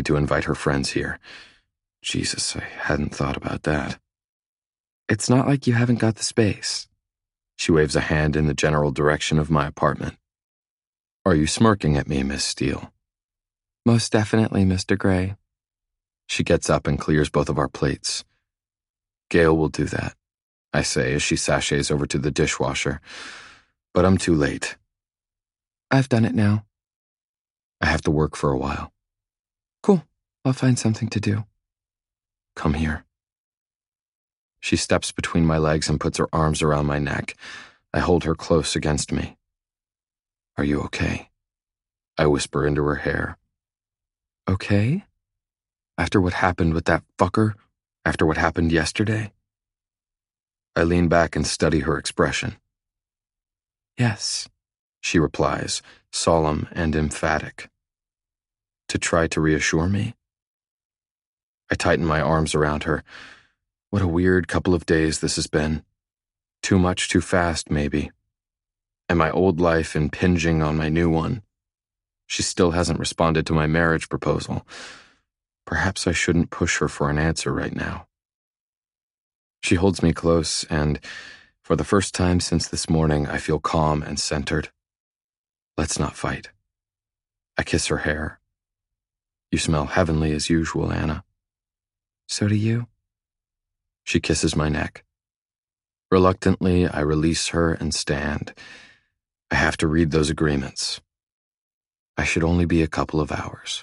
to invite her friends here. Jesus, I hadn't thought about that. It's not like you haven't got the space. She waves a hand in the general direction of my apartment. Are you smirking at me, Miss Steele? Most definitely, Mr. Gray. She gets up and clears both of our plates. Gail will do that, I say as she sachets over to the dishwasher. But I'm too late. I've done it now. I have to work for a while. Cool. I'll find something to do. Come here. She steps between my legs and puts her arms around my neck. I hold her close against me. Are you okay? I whisper into her hair. Okay? After what happened with that fucker? After what happened yesterday? I lean back and study her expression. Yes, she replies, solemn and emphatic. To try to reassure me? I tighten my arms around her. What a weird couple of days this has been. Too much too fast, maybe. And my old life impinging on my new one. She still hasn't responded to my marriage proposal. Perhaps I shouldn't push her for an answer right now. She holds me close, and for the first time since this morning, I feel calm and centered. Let's not fight. I kiss her hair. You smell heavenly as usual, Anna. So do you. She kisses my neck. Reluctantly, I release her and stand. I have to read those agreements. I should only be a couple of hours.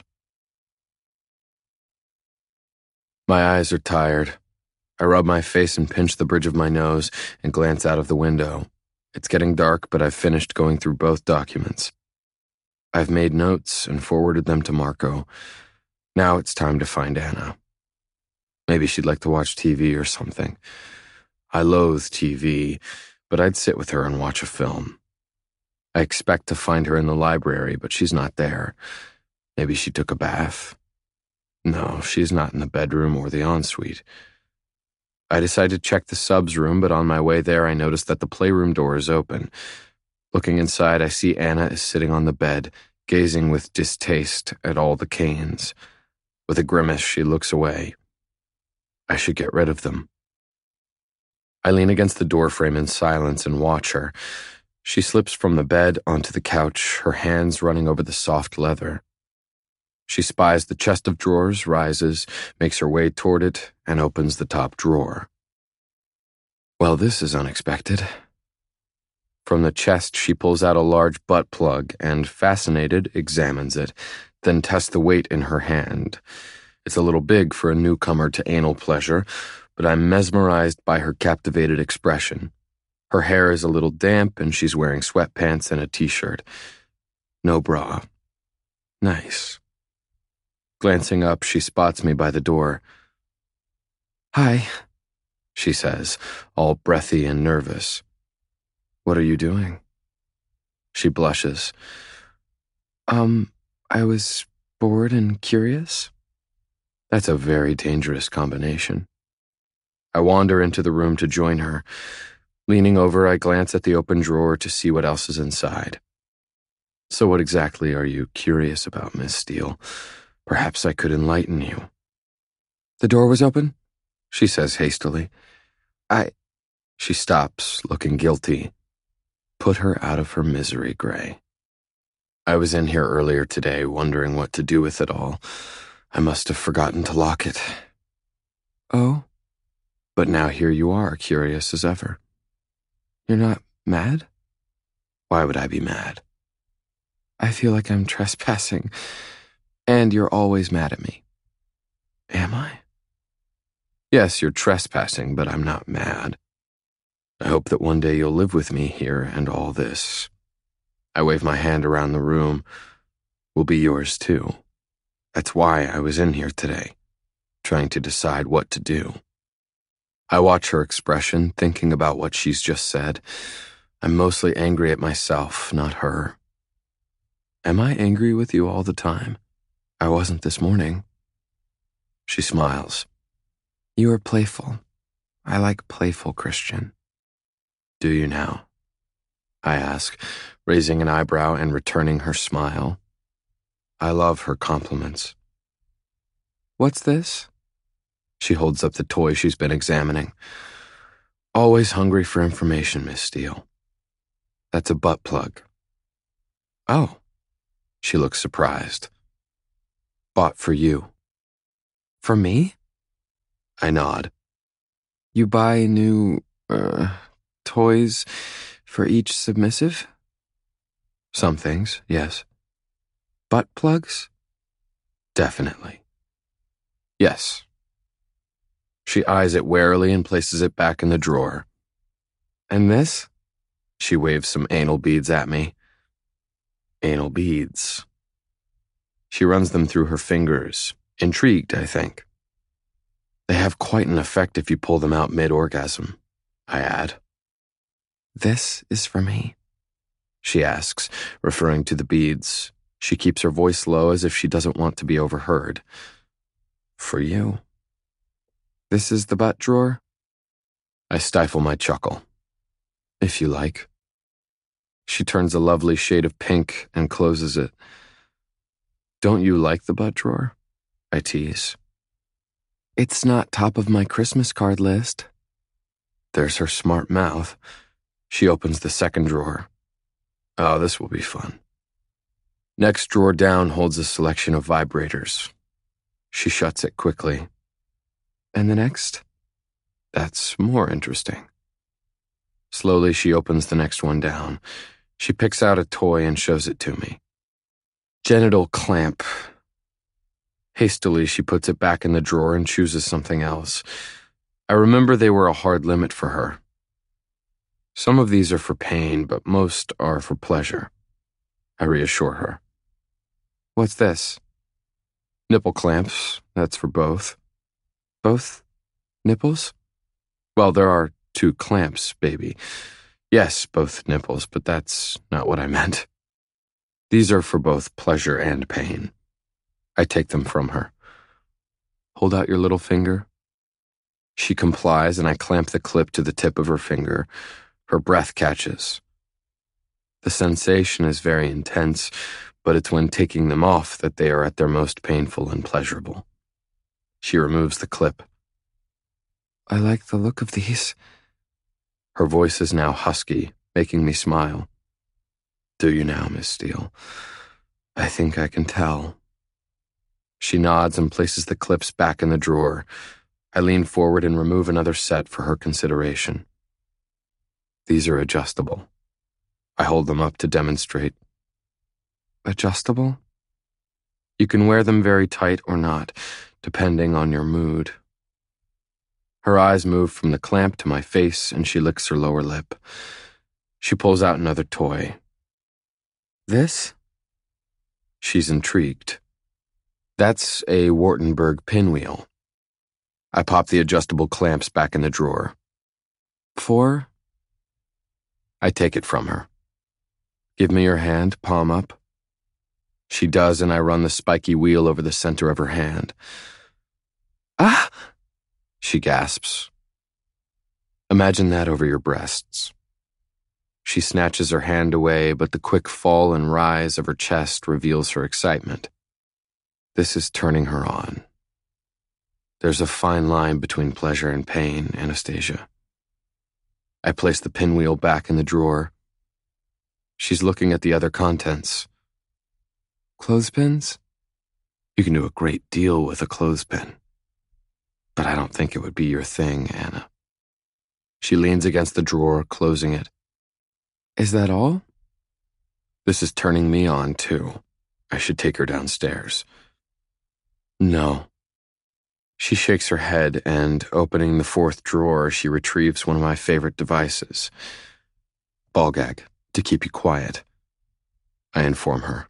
My eyes are tired. I rub my face and pinch the bridge of my nose and glance out of the window. It's getting dark, but I've finished going through both documents. I've made notes and forwarded them to Marco. Now it's time to find Anna. Maybe she'd like to watch TV or something. I loathe TV, but I'd sit with her and watch a film. I expect to find her in the library, but she's not there. Maybe she took a bath. No, she's not in the bedroom or the ensuite. I decide to check the subs room, but on my way there I notice that the playroom door is open. Looking inside, I see Anna is sitting on the bed, gazing with distaste at all the canes. With a grimace, she looks away. I should get rid of them. I lean against the doorframe in silence and watch her. She slips from the bed onto the couch, her hands running over the soft leather. She spies the chest of drawers, rises, makes her way toward it, and opens the top drawer. Well, this is unexpected. From the chest, she pulls out a large butt plug and, fascinated, examines it, then tests the weight in her hand. It's a little big for a newcomer to anal pleasure, but I'm mesmerized by her captivated expression. Her hair is a little damp, and she's wearing sweatpants and a t-shirt. No bra. Nice. Glancing up, she spots me by the door. Hi, she says, all breathy and nervous. What are you doing? She blushes. I was bored and curious. That's a very dangerous combination. I wander into the room to join her. Leaning over, I glance at the open drawer to see what else is inside. So what exactly are you curious about, Miss Steele? Perhaps I could enlighten you. The door was open, she says hastily. She stops, looking guilty. Put her out of her misery, Gray. I was in here earlier today, wondering what to do with it all. I must have forgotten to lock it. Oh? But now here you are, curious as ever. You're not mad? Why would I be mad? I feel like I'm trespassing, and you're always mad at me. Am I? Yes, you're trespassing, but I'm not mad. I hope that one day you'll live with me here and all this. I wave my hand around the room. Will be yours too. That's why I was in here today, trying to decide what to do. I watch her expression, thinking about what she's just said. I'm mostly angry at myself, not her. Am I angry with you all the time? I wasn't this morning. She smiles. You are playful. I like playful, Christian. Do you now? I ask, raising an eyebrow and returning her smile. I love her compliments. What's this? She holds up the toy she's been examining. Always hungry for information, Miss Steele. That's a butt plug. Oh. She looks surprised. Bought for you. For me? I nod. You buy new, toys for each submissive? Some things, yes. Butt plugs? Definitely. Yes. She eyes it warily and places it back in the drawer. And this? She waves some anal beads at me. Anal beads. She runs them through her fingers, intrigued, I think. They have quite an effect if you pull them out mid-orgasm, I add. This is for me? She asks, referring to the beads. She keeps her voice low as if she doesn't want to be overheard. For you. This is the butt drawer? I stifle my chuckle. If you like. She turns a lovely shade of pink and closes it. Don't you like the butt drawer? I tease. It's not top of my Christmas card list. There's her smart mouth. She opens the second drawer. Oh, this will be fun. Next drawer down holds a selection of vibrators. She shuts it quickly. And the next? That's more interesting. Slowly, she opens the next one down. She picks out a toy and shows it to me. Genital clamp. Hastily, she puts it back in the drawer and chooses something else. I remember they were a hard limit for her. Some of these are for pain, but most are for pleasure. I reassure her. What's this? Nipple clamps, that's for both. Both nipples? Well, there are 2 clamps, baby. Yes, both nipples, but that's not what I meant. These are for both pleasure and pain. I take them from her. Hold out your little finger. She complies, and I clamp the clip to the tip of her finger. Her breath catches. The sensation is very intense, but it's when taking them off that they are at their most painful and pleasurable. She removes the clip. I like the look of these. Her voice is now husky, making me smile. Do you now, Miss Steele? I think I can tell. She nods and places the clips back in the drawer. I lean forward and remove another set for her consideration. These are adjustable. I hold them up to demonstrate. Adjustable? You can wear them very tight or not, depending on your mood. Her eyes move from the clamp to my face, and she licks her lower lip. She pulls out another toy. This? She's intrigued. That's a Wartenberg pinwheel. I pop the adjustable clamps back in the drawer. 4? I take it from her. Give me your hand, palm up. She does, and I run the spiky wheel over the center of her hand. Ah! She gasps. Imagine that over your breasts. She snatches her hand away, but the quick fall and rise of her chest reveals her excitement. This is turning her on. There's a fine line between pleasure and pain, Anastasia. I place the pinwheel back in the drawer. She's looking at the other contents. Clothespins? You can do a great deal with a clothespin. But I don't think it would be your thing, Anna. She leans against the drawer, closing it. Is that all? This is turning me on, too. I should take her downstairs. No. She shakes her head and, opening the 4th drawer, she retrieves one of my favorite devices. Ball gag, to keep you quiet. I inform her.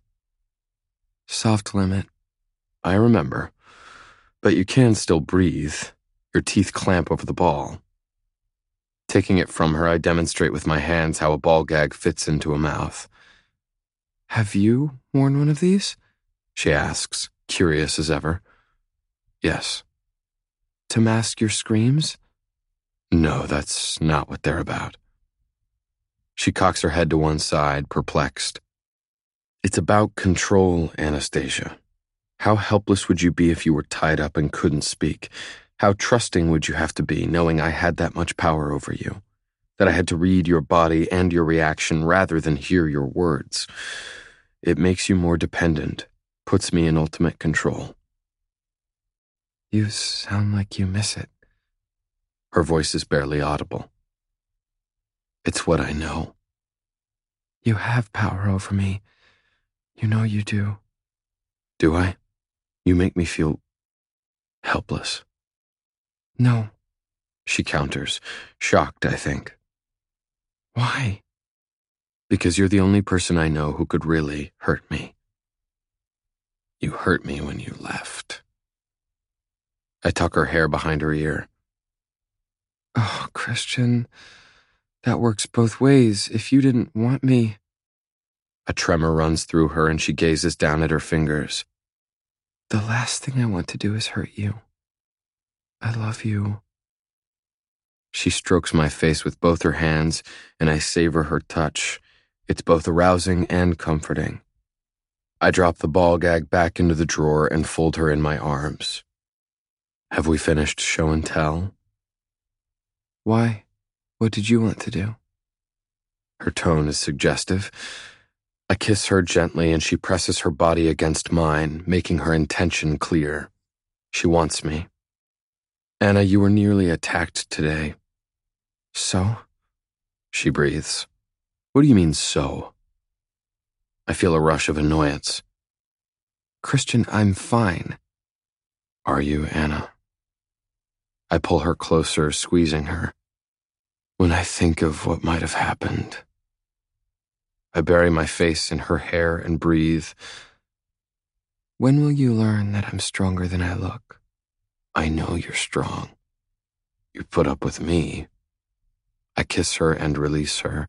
Soft limit. I remember. But you can still breathe. Your teeth clamp over the ball. Taking it from her, I demonstrate with my hands how a ball gag fits into a mouth. Have you worn one of these? She asks, curious as ever. Yes. To mask your screams? No, that's not what they're about. She cocks her head to one side, perplexed. It's about control, Anastasia. How helpless would you be if you were tied up and couldn't speak? How trusting would you have to be, knowing I had that much power over you? That I had to read your body and your reaction rather than hear your words? It makes you more dependent, puts me in ultimate control. You sound like you miss it. Her voice is barely audible. It's what I know. You have power over me. You know you do. Do I? You make me feel helpless. No, she counters, shocked, I think. Why? Because you're the only person I know who could really hurt me. You hurt me when you left. I tuck her hair behind her ear. Oh, Christian, that works both ways. If you didn't want me... A tremor runs through her and she gazes down at her fingers. The last thing I want to do is hurt you. I love you. She strokes my face with both her hands, and I savor her touch. It's both arousing and comforting. I drop the ball gag back into the drawer and fold her in my arms. Have we finished show and tell? Why? What did you want to do? Her tone is suggestive. I kiss her gently and she presses her body against mine, making her intention clear. She wants me. Anna, you were nearly attacked today. So? She breathes. What do you mean, so? I feel a rush of annoyance. Christian, I'm fine. Are you, Anna? I pull her closer, squeezing her. When I think of what might have happened... I bury my face in her hair and breathe. When will you learn that I'm stronger than I look? I know you're strong. You put up with me. I kiss her and release her.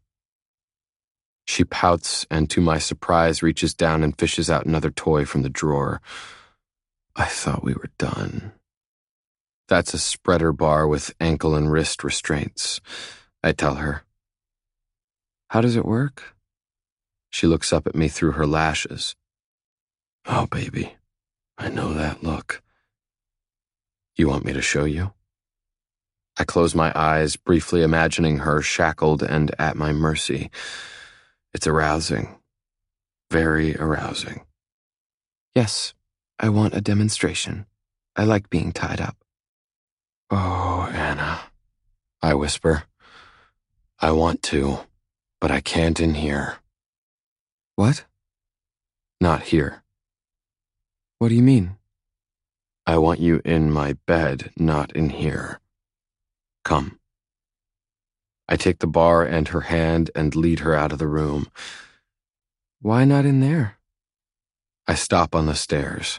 She pouts and, to my surprise, reaches down and fishes out another toy from the drawer. I thought we were done. That's a spreader bar with ankle and wrist restraints, I tell her. How does it work? She looks up at me through her lashes. Oh, baby, I know that look. You want me to show you? I close my eyes, briefly imagining her shackled and at my mercy. It's arousing. Very arousing. Yes, I want a demonstration. I like being tied up. Oh, Anna, I whisper. I want to, but I can't in here. What? Not here. What do you mean? I want you in my bed, not in here. Come. I take the bar and her hand and lead her out of the room. Why not in there? I stop on the stairs.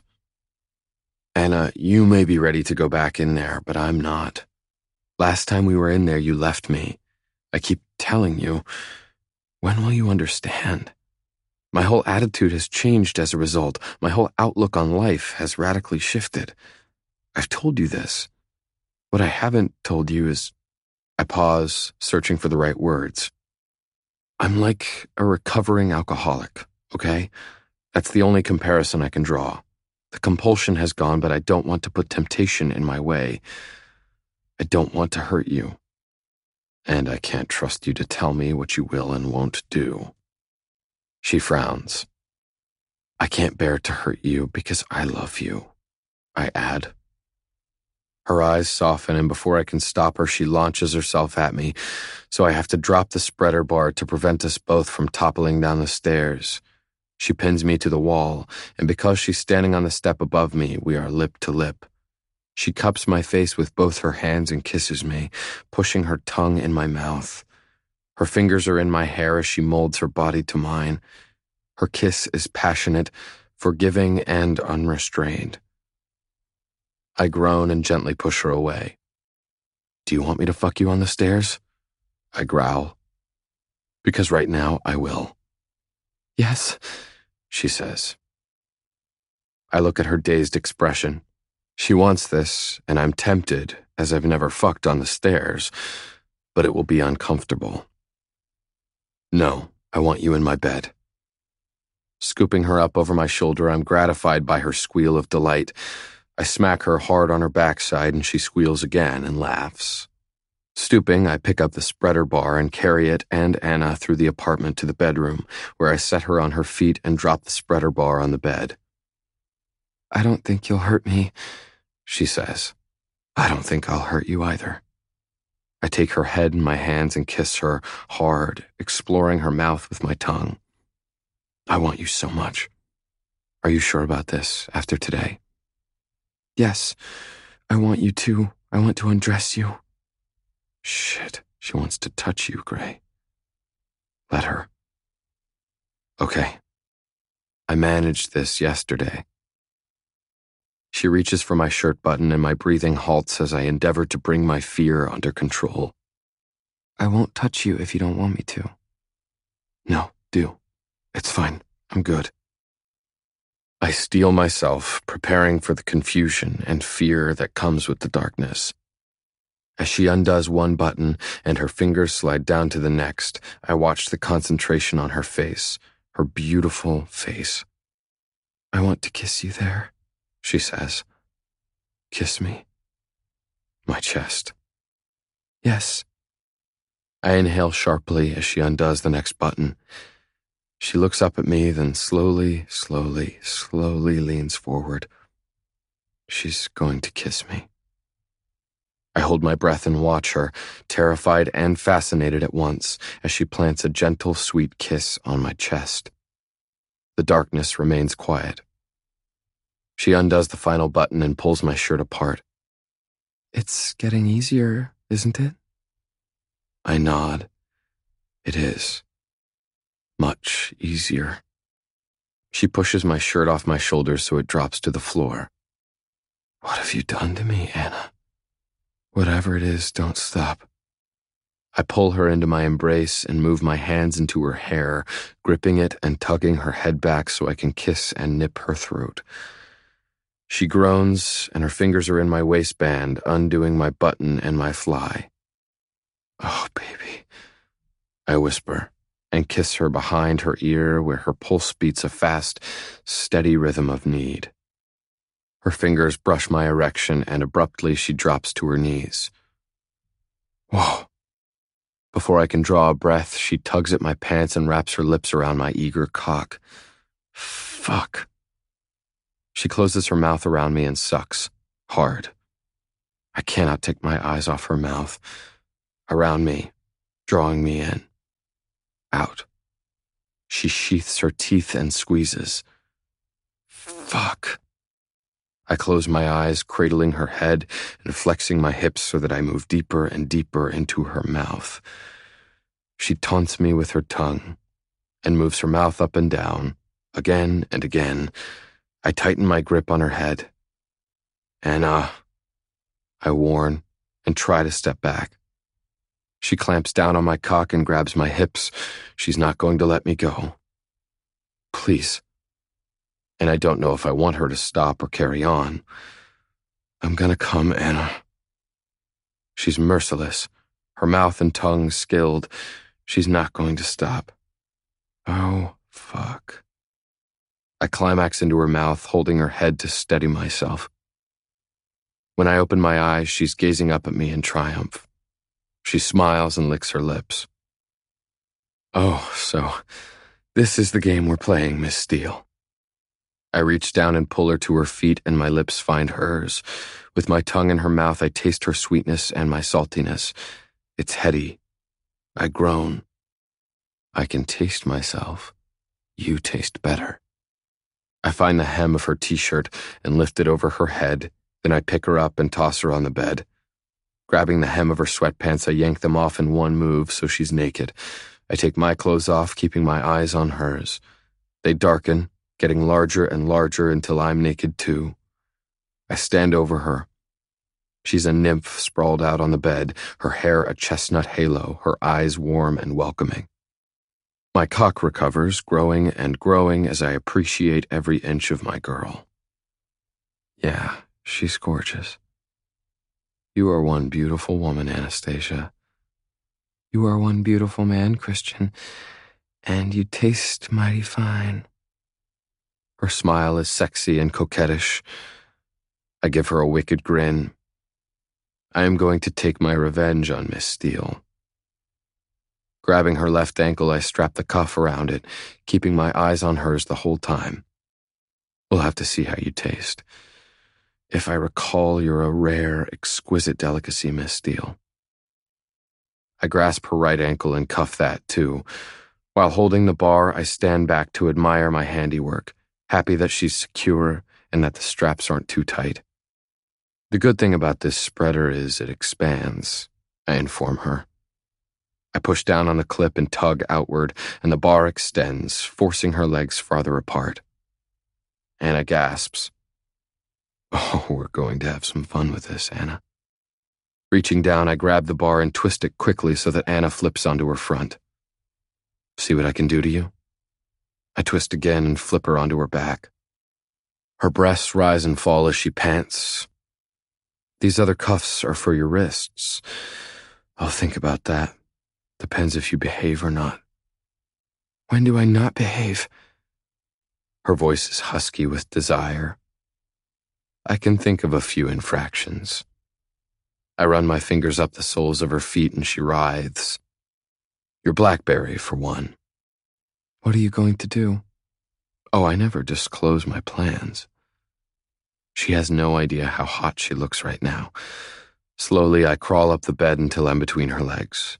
Anna, you may be ready to go back in there, but I'm not. Last time we were in there, you left me. I keep telling you. When will you understand? My whole attitude has changed as a result. My whole outlook on life has radically shifted. I've told you this. What I haven't told you is... I pause, searching for the right words. I'm like a recovering alcoholic, okay? That's the only comparison I can draw. The compulsion has gone, but I don't want to put temptation in my way. I don't want to hurt you. And I can't trust you to tell me what you will and won't do. She frowns. I can't bear to hurt you because I love you, I add. Her eyes soften, and before I can stop her, she launches herself at me, so I have to drop the spreader bar to prevent us both from toppling down the stairs. She pins me to the wall, and because she's standing on the step above me, we are lip to lip. She cups my face with both her hands and kisses me, pushing her tongue in my mouth. Her fingers are in my hair as she molds her body to mine. Her kiss is passionate, forgiving, and unrestrained. I groan and gently push her away. Do you want me to fuck you on the stairs? I growl. Because right now, I will. Yes, she says. I look at her dazed expression. She wants this, and I'm tempted, as I've never fucked on the stairs, but it will be uncomfortable. No, I want you in my bed. Scooping her up over my shoulder, I'm gratified by her squeal of delight. I smack her hard on her backside and she squeals again and laughs. Stooping, I pick up the spreader bar and carry it and Anna through the apartment to the bedroom, where I set her on her feet and drop the spreader bar on the bed. "I don't think you'll hurt me," she says. "I don't think I'll hurt you either." I take her head in my hands and kiss her hard, exploring her mouth with my tongue. "I want you so much. Are you sure about this after today?" "Yes, I want you to. I want to undress you." Shit, she wants to touch you, Gray. Let her. Okay. I managed this yesterday. She reaches for my shirt button and my breathing halts as I endeavor to bring my fear under control. "I won't touch you if you don't want me to." "No, do. It's fine. I'm good." I steel myself, preparing for the confusion and fear that comes with the darkness. As she undoes one button and her fingers slide down to the next, I watch the concentration on her face, her beautiful face. "I want to kiss you there," she says. "Kiss me?" My chest. "Yes." I inhale sharply as she undoes the next button. She looks up at me, then slowly leans forward. She's going to kiss me. I hold my breath and watch her, terrified and fascinated at once, as she plants a gentle, sweet kiss on my chest. The darkness remains quiet. She undoes the final button and pulls my shirt apart. "It's getting easier, isn't it?" I nod. It is. Much easier. She pushes my shirt off my shoulders so it drops to the floor. "What have you done to me, Anna? Whatever it is, don't stop." I pull her into my embrace and move my hands into her hair, gripping it and tugging her head back so I can kiss and nip her throat. She groans, and her fingers are in my waistband, undoing my button and my fly. "Oh, baby," I whisper, and kiss her behind her ear where her pulse beats a fast, steady rhythm of need. Her fingers brush my erection, and abruptly she drops to her knees. Whoa. Before I can draw a breath, she tugs at my pants and wraps her lips around my eager cock. Fuck. She closes her mouth around me and sucks, hard. I cannot take my eyes off her mouth. Around me, drawing me in. Out. She sheaths her teeth and squeezes. Fuck. I close my eyes, cradling her head and flexing my hips so that I move deeper and deeper into her mouth. She taunts me with her tongue and moves her mouth up and down, again and again. I tighten my grip on her head. Anna, I warn and try to step back. She clamps down on my cock and grabs my hips. She's not going to let me go. Please. And I don't know if I want her to stop or carry on. "I'm gonna come, Anna." She's merciless, her mouth and tongue skilled. She's not going to stop. Oh, fuck. I climax into her mouth, holding her head to steady myself. When I open my eyes, she's gazing up at me in triumph. She smiles and licks her lips. "Oh, so this is the game we're playing, Miss Steele." I reach down and pull her to her feet, and my lips find hers. With my tongue in her mouth, I taste her sweetness and my saltiness. It's heady. I groan. "I can taste myself. You taste better." I find the hem of her t-shirt and lift it over her head, then I pick her up and toss her on the bed. Grabbing the hem of her sweatpants, I yank them off in one move so she's naked. I take my clothes off, keeping my eyes on hers. They darken, getting larger and larger until I'm naked too. I stand over her. She's a nymph sprawled out on the bed, her hair a chestnut halo, her eyes warm and welcoming. My cock recovers, growing and growing as I appreciate every inch of my girl. Yeah, she's gorgeous. You are one beautiful woman, Anastasia. You are one beautiful man, Christian, and you taste mighty fine. Her smile is sexy and coquettish. I give her a wicked grin. I am going to take my revenge on Miss Steele. Grabbing her left ankle, I strap the cuff around it, keeping my eyes on hers the whole time. We'll have to see how you taste. If I recall, you're a rare, exquisite delicacy, Miss Steele. I grasp her right ankle and cuff that, too. While holding the bar, I stand back to admire my handiwork, happy that she's secure and that the straps aren't too tight. The good thing about this spreader is it expands, I inform her. I push down on the clip and tug outward, and the bar extends, forcing her legs farther apart. Anna gasps. Oh, we're going to have some fun with this, Anna. Reaching down, I grab the bar and twist it quickly so that Anna flips onto her front. See what I can do to you? I twist again and flip her onto her back. Her breasts rise and fall as she pants. These other cuffs are for your wrists. I'll think about that. Depends if you behave or not. When do I not behave? Her voice is husky with desire. I can think of a few infractions. I run my fingers up the soles of her feet and she writhes. Your BlackBerry, for one. What are you going to do? Oh, I never disclose my plans. She has no idea how hot she looks right now. Slowly, I crawl up the bed until I'm between her legs.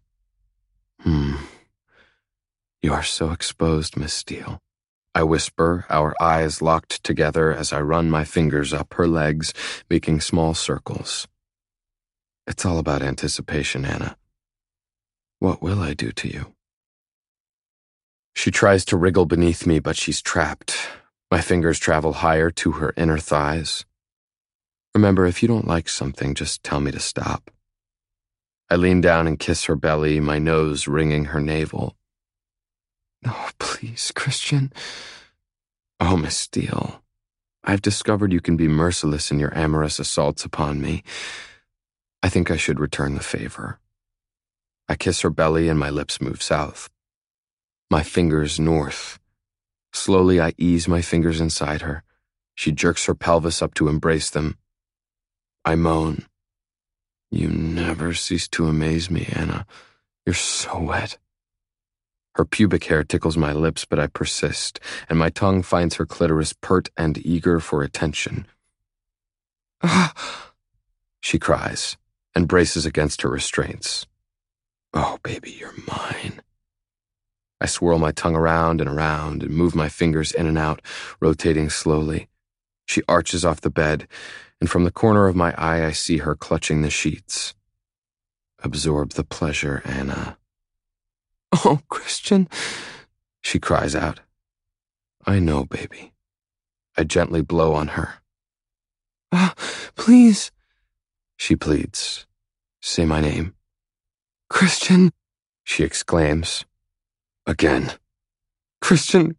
You are so exposed, Miss Steele. I whisper, our eyes locked together as I run my fingers up her legs, making small circles. It's all about anticipation, Anna. What will I do to you? She tries to wriggle beneath me, but she's trapped. My fingers travel higher to her inner thighs. Remember, if you don't like something, just tell me to stop. I lean down and kiss her belly, my nose ringing her navel. No, please, Christian. Oh, Miss Steele, I've discovered you can be merciless in your amorous assaults upon me. I think I should return the favor. I kiss her belly and my lips move south. My fingers north. Slowly, I ease my fingers inside her. She jerks her pelvis up to embrace them. I moan. You never cease to amaze me, Anna. You're so wet. Her pubic hair tickles my lips, but I persist, and my tongue finds her clitoris pert and eager for attention. Ah! She cries, and braces against her restraints. Oh, baby, you're mine. I swirl my tongue around and move my fingers in and out, rotating slowly. She arches off the bed, and from the corner of my eye I see her clutching the sheets. Absorb the pleasure, Anna. Oh, Christian, she cries out. I know, baby. I gently blow on her. Please, she pleads. Say my name. Christian, she exclaims. Again. Christian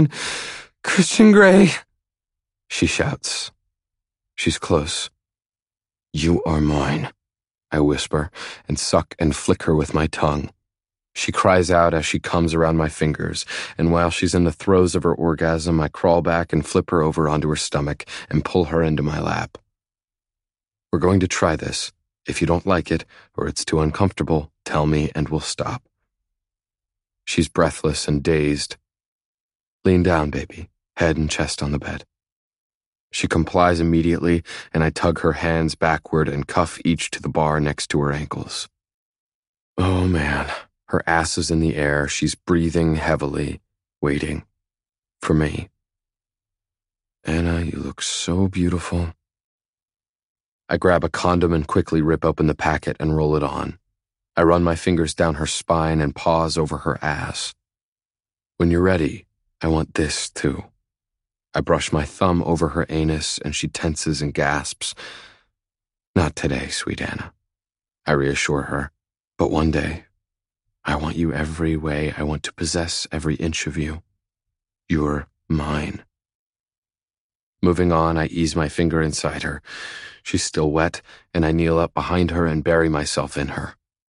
Grey, she shouts. She's close. You are mine, I whisper, and suck and flick her with my tongue. She cries out as she comes around my fingers, and while she's in the throes of her orgasm, I crawl back and flip her over onto her stomach and pull her into my lap. We're going to try this. If you don't like it, or it's too uncomfortable, tell me and we'll stop. She's breathless and dazed. Lean down, baby, head and chest on the bed. She complies immediately, and I tug her hands backward and cuff each to the bar next to her ankles. Oh, man. Her ass is in the air. She's breathing heavily, waiting for me. Anna, you look so beautiful. I grab a condom and quickly rip open the packet and roll it on. I run my fingers down her spine and pause over her ass. When you're ready, I want this too. I brush my thumb over her anus and she tenses and gasps. Not today, sweet Anna, I reassure her, but one day. I want you every way. I want to possess every inch of you. You're mine. Moving on, I ease my finger inside her. She's still wet, and I kneel up behind her and bury myself in her.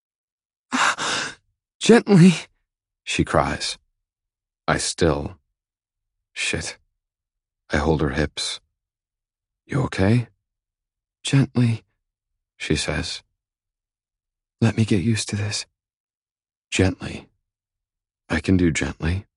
Gently, she cries. I still. Shit. I hold her hips. You okay? Gently, she says. Let me get used to this. Gently. I can do gently.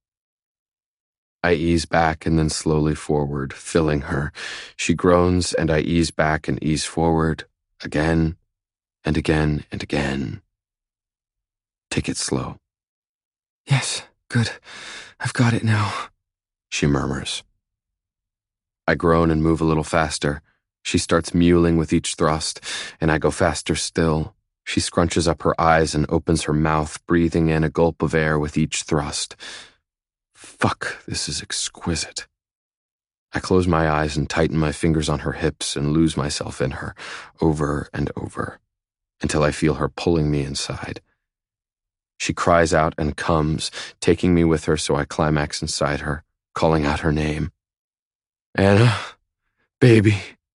I ease back and then slowly forward, filling her. She groans and I ease back and ease forward, again and again and again. Take it slow. Yes, good. I've got it now, she murmurs. I groan and move a little faster. She starts mewling with each thrust, and I go faster still. She scrunches up her eyes and opens her mouth, breathing in a gulp of air with each thrust. Fuck, this is exquisite. I close my eyes and tighten my fingers on her hips and lose myself in her, over and over, until I feel her pulling me inside. She cries out and comes, taking me with her so I climax inside her, calling out her name. Anna, baby.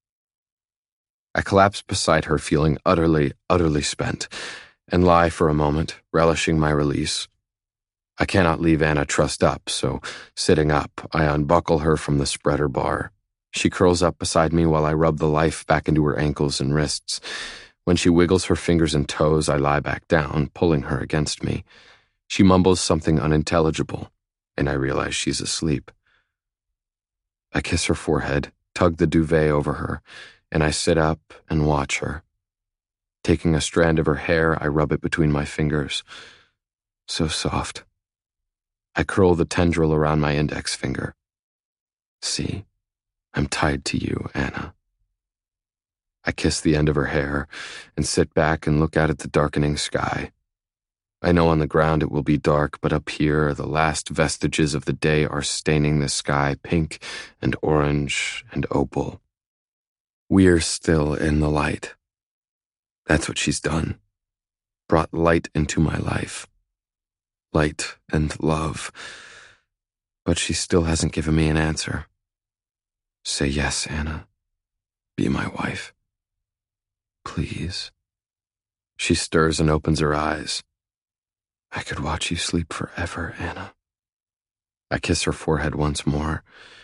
I collapse beside her, feeling utterly, utterly spent, and lie for a moment, relishing my release. I cannot leave Anna trussed up, so, sitting up, I unbuckle her from the spreader bar. She curls up beside me while I rub the life back into her ankles and wrists. When she wiggles her fingers and toes, I lie back down, pulling her against me. She mumbles something unintelligible, and I realize she's asleep. I kiss her forehead, tug the duvet over her, and I sit up and watch her. Taking a strand of her hair, I rub it between my fingers. So soft. I curl the tendril around my index finger. See, I'm tied to you, Anna. I kiss the end of her hair and sit back and look out at the darkening sky. I know on the ground it will be dark, but up here the last vestiges of the day are staining the sky pink and orange and opal. We're still in the light. That's what she's done. Brought light into my life. Light and love. But she still hasn't given me an answer. Say yes, Anna. Be my wife. Please. She stirs and opens her eyes. I could watch you sleep forever, Anna. I kiss her forehead once more.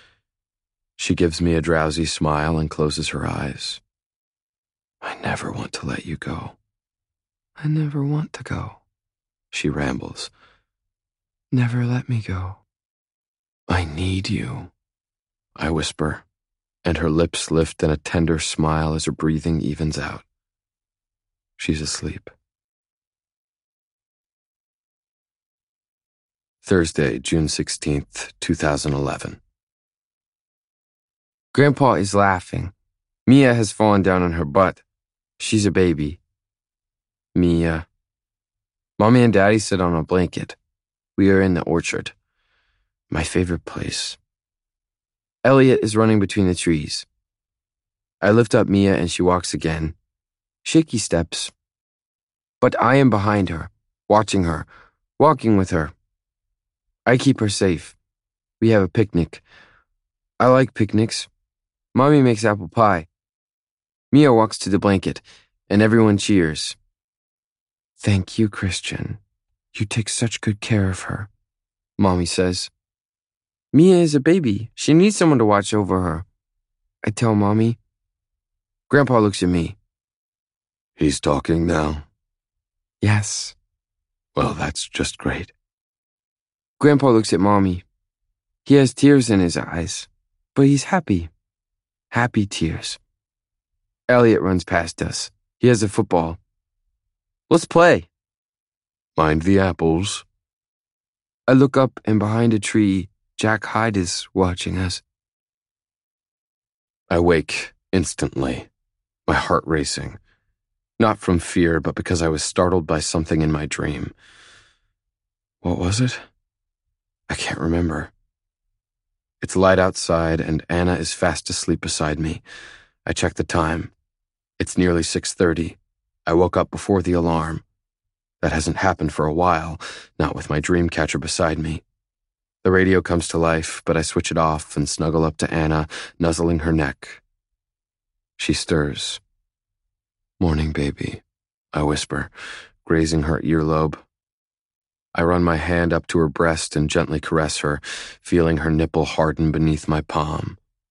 She gives me a drowsy smile and closes her eyes. I never want to let you go. I never want to go, she rambles. Never let me go. I need you, I whisper, and her lips lift in a tender smile as her breathing evens out. She's asleep. Thursday, June 16th, 2011. Grandpa is laughing. Mia has fallen down on her butt. She's a baby. Mia. Mommy and Daddy sit on a blanket. We are in the orchard. My favorite place. Elliot is running between the trees. I lift up Mia and she walks again. Shaky steps. But I am behind her, watching her, walking with her. I keep her safe. We have a picnic. I like picnics. Mommy makes apple pie. Mia walks to the blanket, and everyone cheers. Thank you, Christian. You take such good care of her, Mommy says. Mia is a baby. She needs someone to watch over her. I tell Mommy. Grandpa looks at me. He's talking now? Yes. Well, that's just great. Grandpa looks at Mommy. He has tears in his eyes, but he's happy. Happy tears. Elliot runs past us. He has a football. Let's play. Mind the apples. I look up and behind a tree, Jack Hyde is watching us. I wake instantly, my heart racing. Not from fear, but because I was startled by something in my dream. What was it? I can't remember. It's light outside and Anna is fast asleep beside me. I check the time. It's nearly 6:30. I woke up before the alarm. That hasn't happened for a while, not with my dream catcher beside me. The radio comes to life, but I switch it off and snuggle up to Anna, nuzzling her neck. She stirs. Morning, baby, I whisper, grazing her earlobe. I run my hand up to her breast and gently caress her, feeling her nipple harden beneath my palm.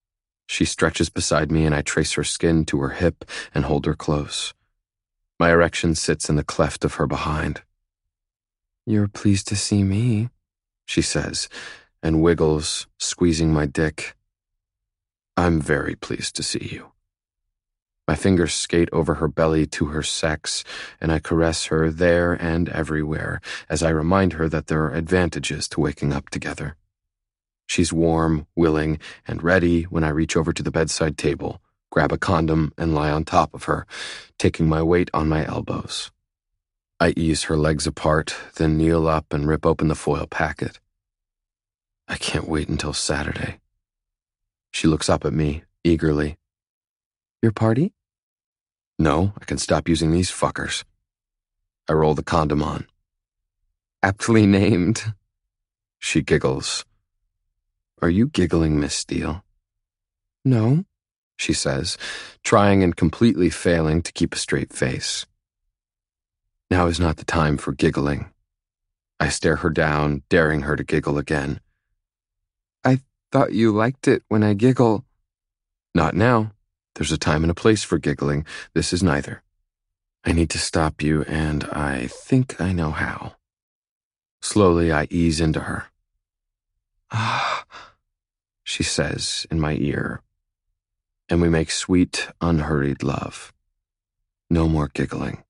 She stretches beside me and I trace her skin to her hip and hold her close. My erection sits in the cleft of her behind. "You're pleased to see me," she says, and wiggles, squeezing my dick. "I'm very pleased to see you." My fingers skate over her belly to her sex, and I caress her there and everywhere as I remind her that there are advantages to waking up together. She's warm, willing, and ready when I reach over to the bedside table, grab a condom, and lie on top of her, taking my weight on my elbows. I ease her legs apart, then kneel up and rip open the foil packet. I can't wait until Saturday. She looks up at me, eagerly. "Your party?" "No, I can stop using these fuckers." I roll the condom on. "Aptly named." She giggles. "Are you giggling, Miss Steele?" "No," she says, trying and completely failing to keep a straight face. Now is not the time for giggling. I stare her down, daring her to giggle again. "I thought you liked it when I giggle." "Not now. There's a time and a place for giggling. This is neither. I need to stop you, and I think I know how." Slowly, I ease into her. "Ah," she says in my ear, and we make sweet, unhurried love. No more giggling.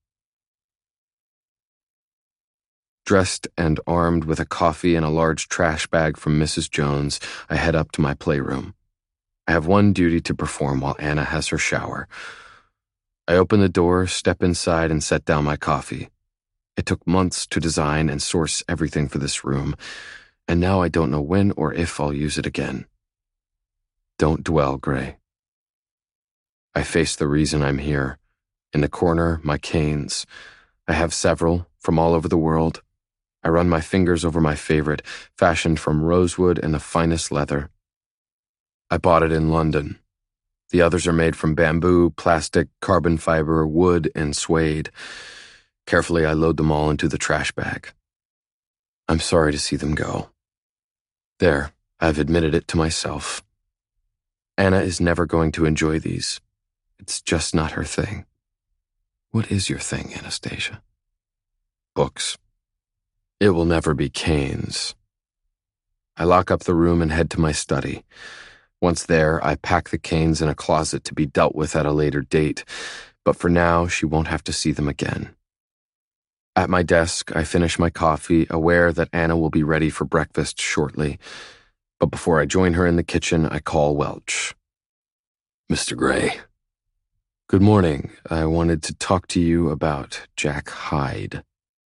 Dressed and armed with a coffee and a large trash bag from Mrs. Jones, I head up to my playroom. I have one duty to perform while Anna has her shower. I open the door, step inside, and set down my coffee. It took months to design and source everything for this room, and now I don't know when or if I'll use it again. Don't dwell, Gray. I face the reason I'm here. In the corner, my canes. I have several, from all over the world. I run my fingers over my favorite, fashioned from rosewood and the finest leather. I bought it in London. The others are made from bamboo, plastic, carbon fiber, wood, and suede. Carefully, I load them all into the trash bag. I'm sorry to see them go. There, I've admitted it to myself. Anna is never going to enjoy these. It's just not her thing. What is your thing, Anastasia? Books. It will never be Cane's. I lock up the room and head to my study. Once there, I pack the canes in a closet to be dealt with at a later date, but for now, she won't have to see them again. At my desk, I finish my coffee, aware that Anna will be ready for breakfast shortly. But before I join her in the kitchen, I call Welch. "Mr. Gray." "Good morning. I wanted to talk to you about Jack Hyde."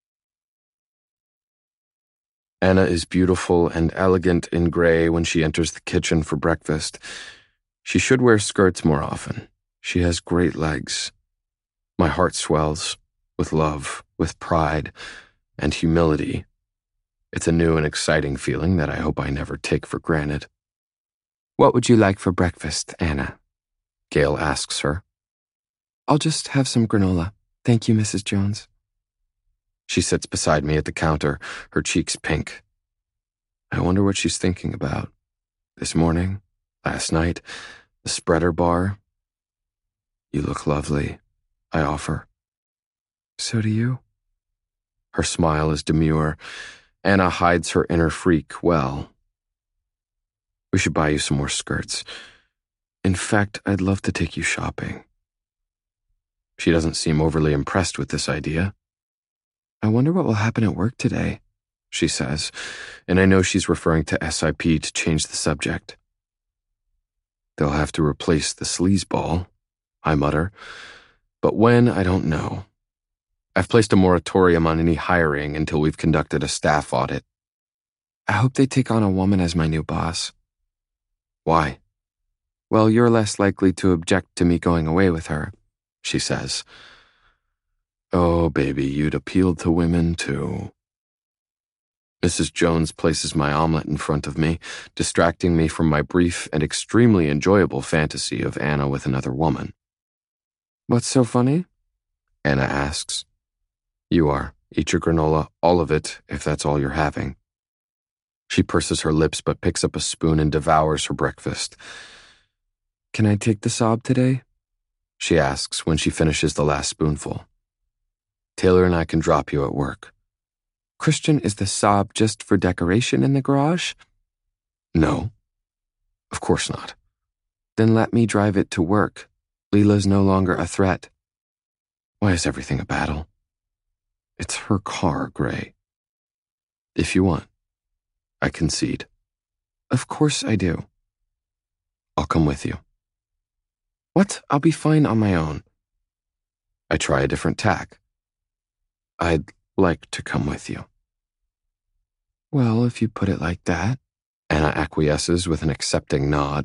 Anna is beautiful and elegant in gray when she enters the kitchen for breakfast. She should wear skirts more often. She has great legs. My heart swells, with love, with pride, and humility. It's a new and exciting feeling that I hope I never take for granted. "What would you like for breakfast, Anna?" Gail asks her. "I'll just have some granola. Thank you, Mrs. Jones." She sits beside me at the counter, her cheeks pink. I wonder what she's thinking about. This morning, last night, the spreader bar. "You look lovely," I offer. "So do you." Her smile is demure. Anna hides her inner freak well. "We should buy you some more skirts. In fact, I'd love to take you shopping." She doesn't seem overly impressed with this idea. "I wonder what will happen at work today," she says, and I know she's referring to SIP to change the subject. "They'll have to replace the sleazeball," I mutter, but when, I don't know. I've placed a moratorium on any hiring until we've conducted a staff audit. "I hope they take on a woman as my new boss." "Why?" "Well, you're less likely to object to me going away with her," she says. Oh, baby, you'd appeal to women, too. Mrs. Jones places my omelet in front of me, distracting me from my brief and extremely enjoyable fantasy of Anna with another woman. "What's so funny?" Anna asks. "You are. Eat your granola, all of it, if that's all you're having." She purses her lips but picks up a spoon and devours her breakfast. Can I take the Saab today? She asks when she finishes the last spoonful. Taylor and I can drop you at work. Christian, is the Saab just for decoration in the garage? No, of course not. Then let me drive it to work. Leela's no longer a threat. Why is everything a battle? It's her car, Gray. If you want, I concede. Of course I do. I'll come with you. What? I'll be fine on my own. I try a different tack. I'd like to come with you. Well, if you put it like that. Anna acquiesces with an accepting nod.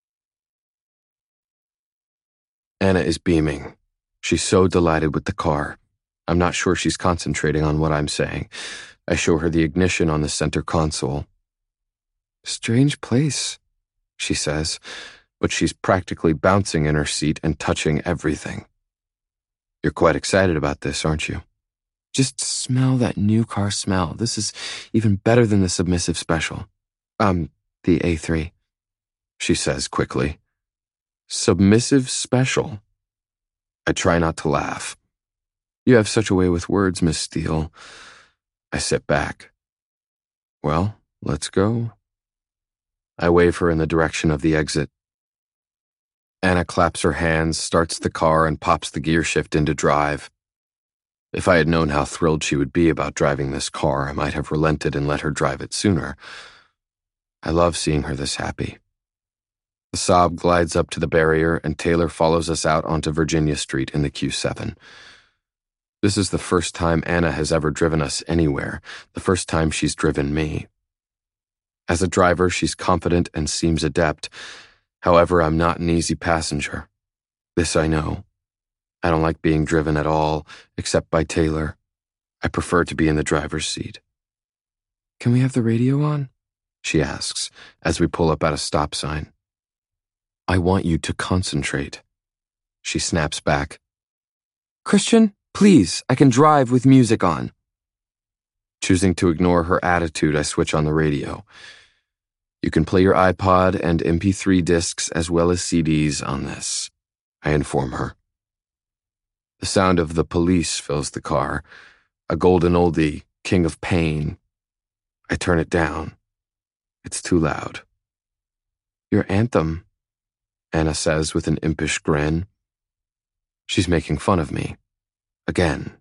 Anna is beaming. She's so delighted with the car. I'm not sure she's concentrating on what I'm saying. I show her the ignition on the center console. Strange place, she says, but she's practically bouncing in her seat and touching everything. You're quite excited about this, aren't you? Just smell that new car smell. This is even better than the Submissive Special. The A3, she says quickly. Submissive Special? I try not to laugh. You have such a way with words, Miss Steele. I sit back. Well, let's go. I wave her in the direction of the exit. Anna claps her hands, starts the car, and pops the gear shift into drive. If I had known how thrilled she would be about driving this car, I might have relented and let her drive it sooner. I love seeing her this happy. The Saab glides up to the barrier, and Taylor follows us out onto Virginia Street in the Q7. This is the first time Anna has ever driven us anywhere, the first time she's driven me. As a driver, she's confident and seems adept. However, I'm not an easy passenger. This I know. I don't like being driven at all, except by Taylor. I prefer to be in the driver's seat. Can we have the radio on? She asks, as we pull up at a stop sign. I want you to concentrate. She snaps back. Christian, please, I can drive with music on. Choosing to ignore her attitude, I switch on the radio. You can play your iPod and MP3 discs as well as CDs on this, I inform her. The sound of The Police fills the car, a golden oldie, King of Pain. I turn it down. It's too loud. Your anthem, Anna says with an impish grin. She's making fun of me. Again.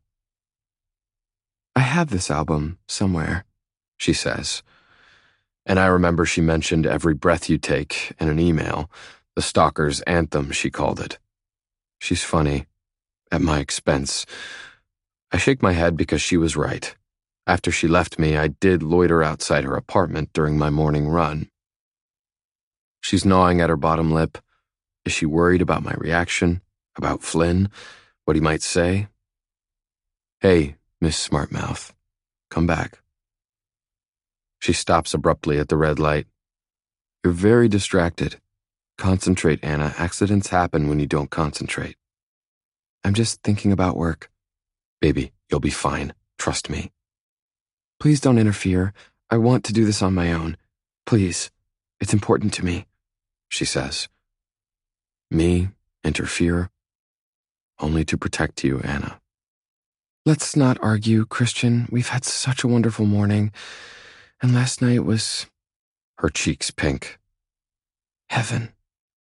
I have this album somewhere, she says. And I remember she mentioned Every Breath You Take in an email, the stalker's anthem, she called it. She's funny, at my expense. I shake my head because she was right. After she left me, I did loiter outside her apartment during my morning run. She's gnawing at her bottom lip. Is she worried about my reaction? About Flynn? What he might say? Hey, Miss Smartmouth, come back. She stops abruptly at the red light. You're very distracted. Concentrate, Anna. Accidents happen when you don't concentrate. I'm just thinking about work. Baby, you'll be fine. Trust me. Please don't interfere. I want to do this on my own. Please. It's important to me, she says. Me? Interfere? Only to protect you, Anna. Let's not argue, Christian. We've had such a wonderful morning. And last night was... Her cheeks pink. Heaven.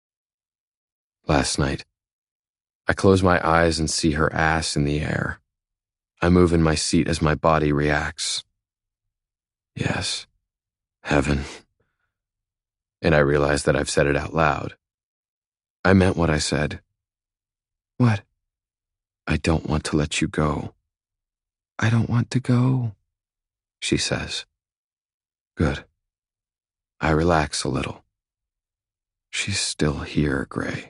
Last night. I close my eyes and see her ass in the air. I move in my seat as my body reacts. Yes. Heaven. And I realize that I've said it out loud. I meant what I said. What? I don't want to let you go. I don't want to go, she says. Good. I relax a little. She's still here, Gray.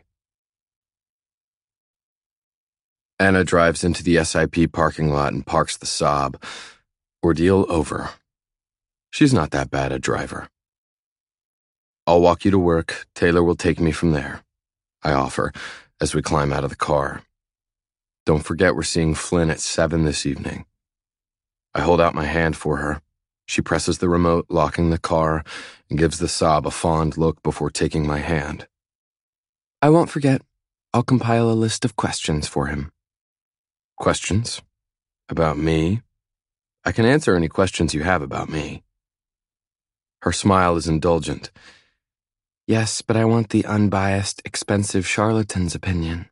Anna drives into the SIP parking lot and parks the Saab. Ordeal over. She's not that bad a driver. I'll walk you to work. Taylor will take me from there, I offer as we climb out of the car. Don't forget we're seeing Flynn at 7 this evening. I hold out my hand for her. She presses the remote, locking the car, and gives the Saab a fond look before taking my hand. I won't forget. I'll compile a list of questions for him. Questions? About me? I can answer any questions you have about me. Her smile is indulgent. Yes, but I want the unbiased, expensive charlatan's opinion.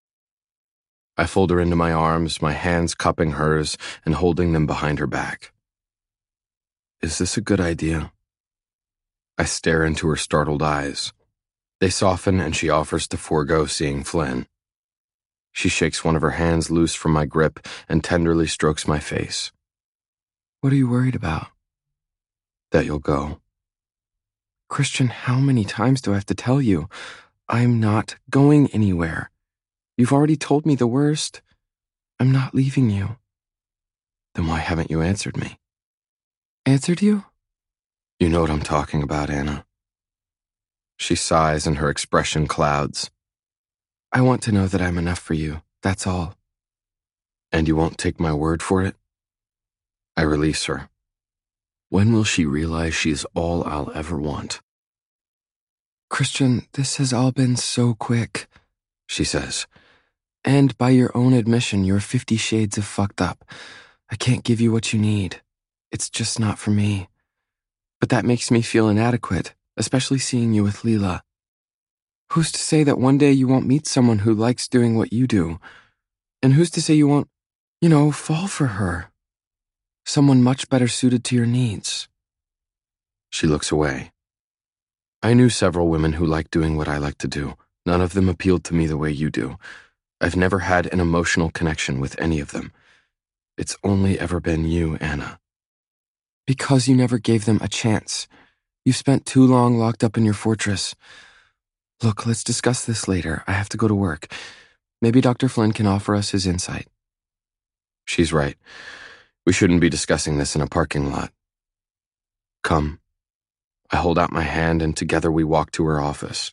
I fold her into my arms, my hands cupping hers and holding them behind her back. Is this a good idea? I stare into her startled eyes. They soften and she offers to forego seeing Flynn. She shakes one of her hands loose from my grip and tenderly strokes my face. What are you worried about? That you'll go. Christian, how many times do I have to tell you? I'm not going anywhere. You've already told me the worst. I'm not leaving you. Then why haven't you answered me? Answered you? You know what I'm talking about, Anna. She sighs and her expression clouds. I want to know that I'm enough for you, that's all. And you won't take my word for it? I release her. When will she realize she's all I'll ever want? Christian, this has all been so quick, she says. And by your own admission, you're 50 shades of fucked up. I can't give you what you need. It's just not for me. But that makes me feel inadequate, especially seeing you with Leela. Who's to say that one day you won't meet someone who likes doing what you do? And who's to say you won't, fall for her? Someone much better suited to your needs. She looks away. I knew several women who like doing what I like to do. None of them appealed to me the way you do. I've never had an emotional connection with any of them. It's only ever been you, Anna. Because you never gave them a chance. You've spent too long locked up in your fortress. Look, let's discuss this later. I have to go to work. Maybe Dr. Flynn can offer us his insight. She's right. We shouldn't be discussing this in a parking lot. Come. I hold out my hand and together we walk to her office.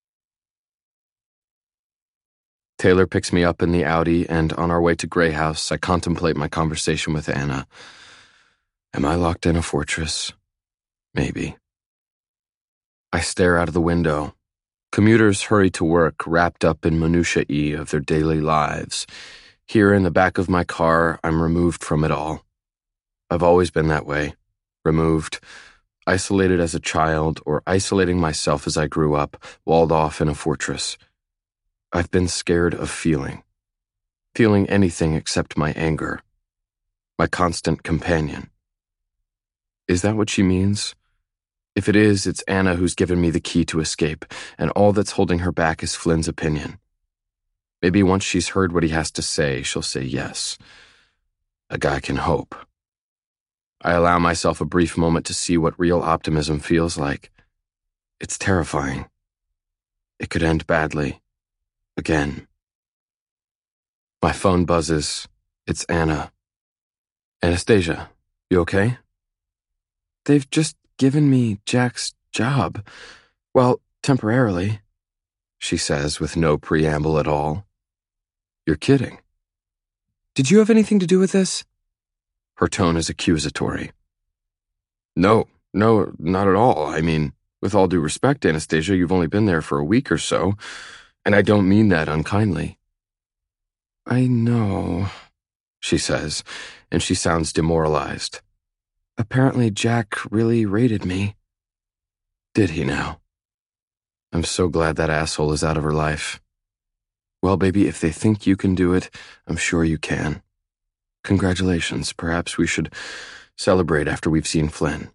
Taylor picks me up in the Audi and on our way to Grey House, I contemplate my conversation with Anna. Am I locked in a fortress? Maybe. I stare out of the window. Commuters hurry to work, wrapped up in minutiae of their daily lives. Here in the back of my car, I'm removed from it all. I've always been that way. Removed. Isolated as a child, or isolating myself as I grew up, walled off in a fortress. I've been scared of feeling. Feeling anything except my anger. My constant companion. Is that what she means? If it is, it's Anna who's given me the key to escape, and all that's holding her back is Flynn's opinion. Maybe once she's heard what he has to say, she'll say yes. A guy can hope. I allow myself a brief moment to see what real optimism feels like. It's terrifying. It could end badly. Again. My phone buzzes. It's Anna. Anastasia, you okay? They've just given me Jack's job. Well, temporarily, she says with no preamble at all. You're kidding. Did you have anything to do with this? Her tone is accusatory. No, not at all. I mean, with all due respect, Anastasia, you've only been there for a week or so, and I don't mean that unkindly. I know, she says, and she sounds demoralized. Apparently Jack really rated me. Did he now? I'm so glad that asshole is out of her life. Well, baby, if they think you can do it, I'm sure you can. Congratulations. Perhaps we should celebrate after we've seen Flynn.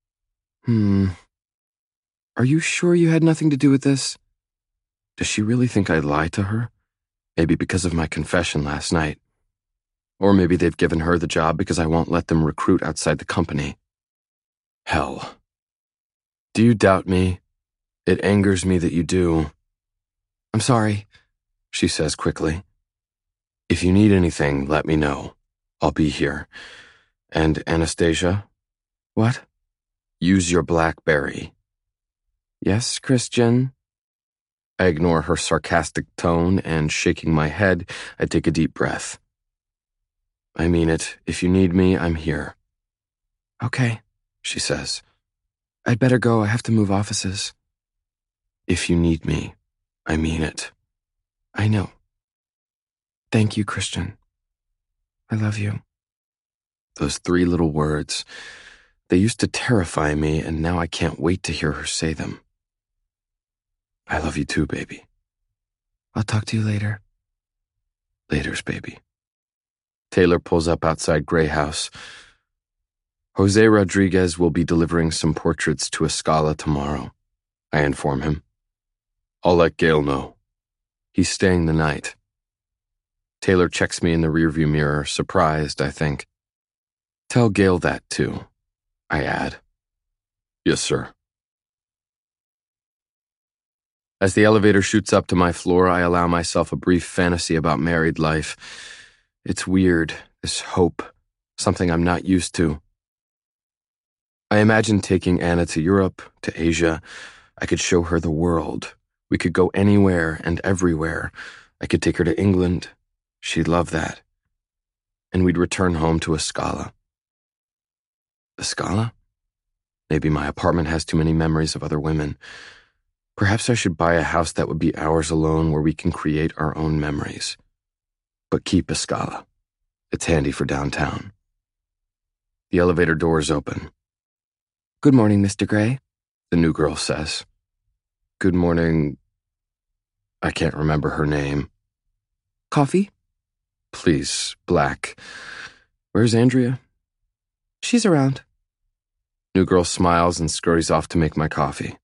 Are you sure you had nothing to do with this? Does she really think I'd lie to her? Maybe because of my confession last night. Or maybe they've given her the job because I won't let them recruit outside the company. Hell. Do you doubt me? It angers me that you do. I'm sorry, she says quickly. If you need anything, let me know. I'll be here. And Anastasia? What? Use your BlackBerry. Yes, Christian. I ignore her sarcastic tone and, shaking my head, I take a deep breath. I mean it. If you need me, I'm here. Okay, she says. I'd better go. I have to move offices. If you need me. I mean it. I know. Thank you, Christian. I love you. Those 3 little words. They used to terrify me, and now I can't wait to hear her say them. I love you too, baby. I'll talk to you later. Laters, baby. Taylor pulls up outside Gray House. Jose Rodriguez will be delivering some portraits to Escala tomorrow, I inform him. I'll let Gail know. He's staying the night. Taylor checks me in the rearview mirror, surprised, I think. Tell Gail that, too, I add. Yes, sir. As the elevator shoots up to my floor, I allow myself a brief fantasy about married life. It's weird, this hope, something I'm not used to. I imagine taking Anna to Europe, to Asia. I could show her the world. We could go anywhere and everywhere. I could take her to England. She'd love that. And we'd return home to Escala. Escala? Maybe my apartment has too many memories of other women. Perhaps I should buy a house that would be ours alone where we can create our own memories. But keep Escala. It's handy for downtown. The elevator doors open. Good morning, Mr. Gray, the new girl says. Good morning. I can't remember her name. Coffee? Please, black. Where's Andrea? She's around. New girl smiles and scurries off to make my coffee.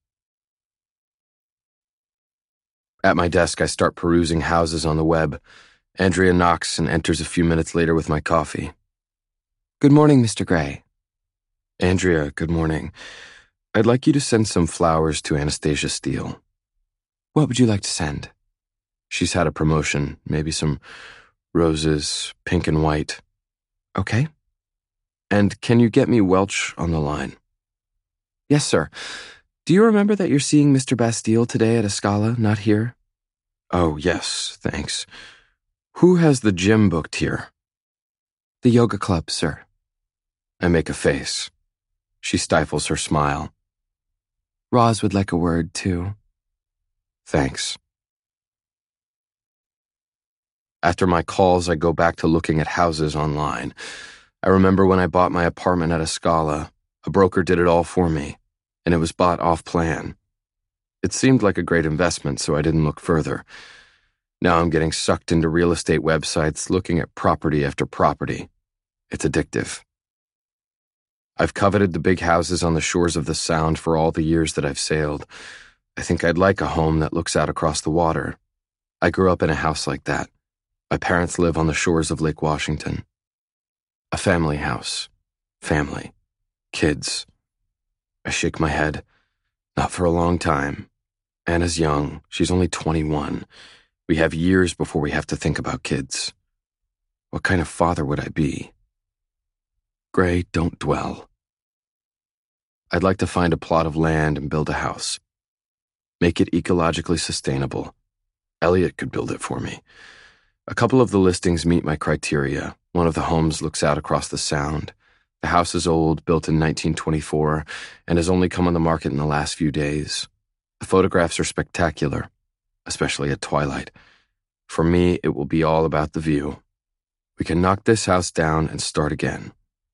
At my desk, I start perusing houses on the web. Andrea knocks and enters a few minutes later with my coffee. Good morning, Mr. Gray. Andrea, good morning. I'd like you to send some flowers to Anastasia Steele. What would you like to send? She's had a promotion, maybe some roses, pink and white. Okay. And can you get me Welch on the line? Yes, sir. Do you remember that you're seeing Mr. Bastille today at Escala, not here? Oh, yes, thanks. Who has the gym booked here? The yoga club, sir. I make a face. She stifles her smile. Roz would like a word, too. Thanks. After my calls, I go back to looking at houses online. I remember when I bought my apartment at Escala, a broker did it all for me, and it was bought off-plan. It seemed like a great investment, so I didn't look further. Now I'm getting sucked into real estate websites, looking at property after property. It's addictive. I've coveted the big houses on the shores of the Sound for all the years that I've sailed. I think I'd like a home that looks out across the water. I grew up in a house like that. My parents live on the shores of Lake Washington. A family house. Family. Kids. I shake my head. Not for a long time. Anna's young. She's only 21. We have years before we have to think about kids. What kind of father would I be? Gray, don't dwell. I'd like to find a plot of land and build a house. Make it ecologically sustainable. Elliot could build it for me. A couple of the listings meet my criteria. One of the homes looks out across the Sound. The house is old, built in 1924, and has only come on the market in the last few days. The photographs are spectacular, especially at twilight. For me, it will be all about the view. We can knock this house down and start again.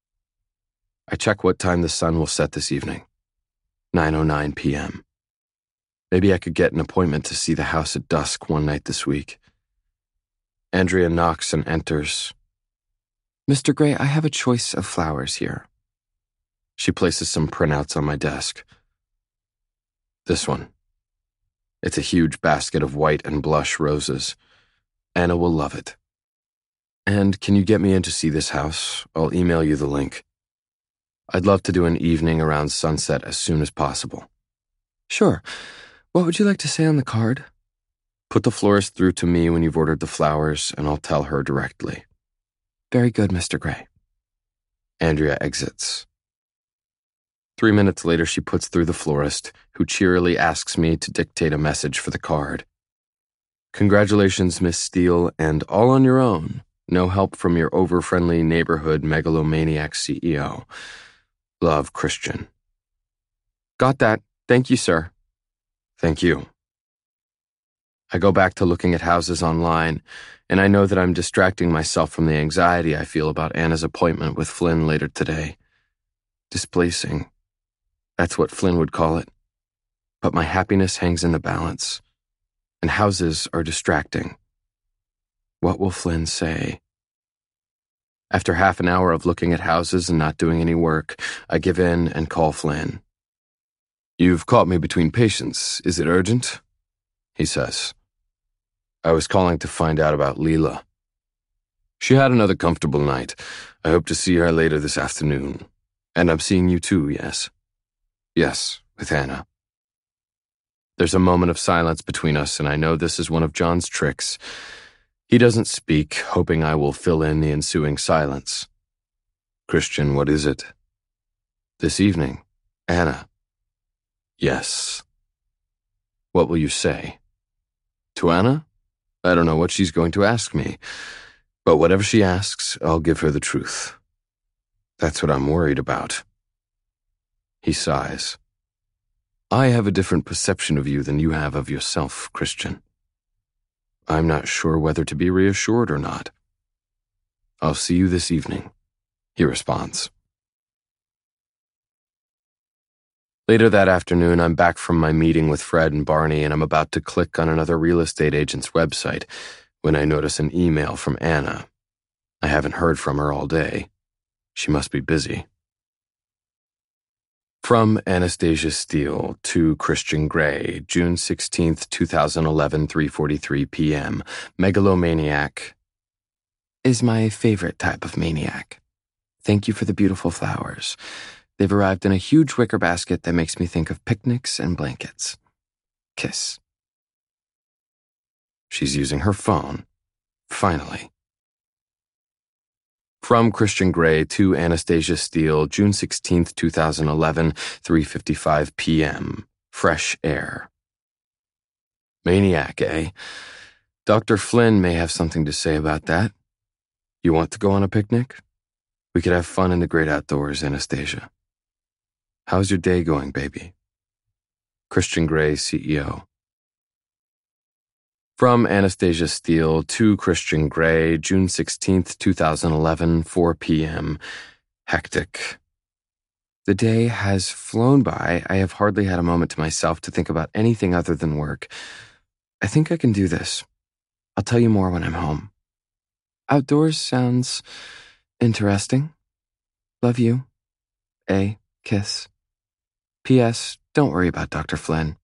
I check what time the sun will set this evening. 9:09 p.m. Maybe I could get an appointment to see the house at dusk one night this week. Andrea knocks and enters. Mr. Gray, I have a choice of flowers here. She places some printouts on my desk. This one. It's a huge basket of white and blush roses. Anna will love it. And can you get me in to see this house? I'll email you the link. I'd love to do an evening around sunset as soon as possible. Sure. What would you like to say on the card? Put the florist through to me when you've ordered the flowers, and I'll tell her directly. Very good, Mr. Gray. Andrea exits. 3 minutes later, she puts through the florist, who cheerily asks me to dictate a message for the card. Congratulations, Miss Steele, and all on your own. No help from your over-friendly neighborhood megalomaniac CEO. Love, Christian. Got that. Thank you, sir. Thank you. I go back to looking at houses online, and I know that I'm distracting myself from the anxiety I feel about Anna's appointment with Flynn later today. Displacing. That's what Flynn would call it. But my happiness hangs in the balance, and houses are distracting. What will Flynn say? After half an hour of looking at houses and not doing any work, I give in and call Flynn. "You've caught me between patients. Is it urgent?" he says. "I was calling to find out about Leela. She had another comfortable night. I hope to see her later this afternoon. And I'm seeing you too, yes?" "Yes, with Anna." There's a moment of silence between us, and I know this is one of John's tricks. He doesn't speak, hoping I will fill in the ensuing silence. "Christian, what is it?" "This evening, Anna." "Yes." "What will you say?" "To Anna? I don't know what she's going to ask me, but whatever she asks, I'll give her the truth. That's what I'm worried about." He sighs. "I have a different perception of you than you have of yourself, Christian. I'm not sure whether to be reassured or not." "I'll see you this evening," he responds. Later that afternoon, I'm back from my meeting with Fred and Barney, and I'm about to click on another real estate agent's website when I notice an email from Anna. I haven't heard from her all day. She must be busy. From Anastasia Steele to Christian Grey, June 16th, 2011, 3:43 p.m. Megalomaniac is my favorite type of maniac. Thank you for the beautiful flowers. They've arrived in a huge wicker basket that makes me think of picnics and blankets. Kiss. She's using her phone. Finally. From Christian Grey to Anastasia Steele, June 16th, 2011, 3:55 p.m. Fresh air. Maniac, eh? Dr. Flynn may have something to say about that. You want to go on a picnic? We could have fun in the great outdoors, Anastasia. How's your day going, baby? Christian Grey, CEO. From Anastasia Steele to Christian Grey, June 16th, 2011, 4 p.m. Hectic. The day has flown by. I have hardly had a moment to myself to think about anything other than work. I think I can do this. I'll tell you more when I'm home. Outdoors sounds interesting. Love you. A. Kiss. P.S. Don't worry about Dr. Flynn.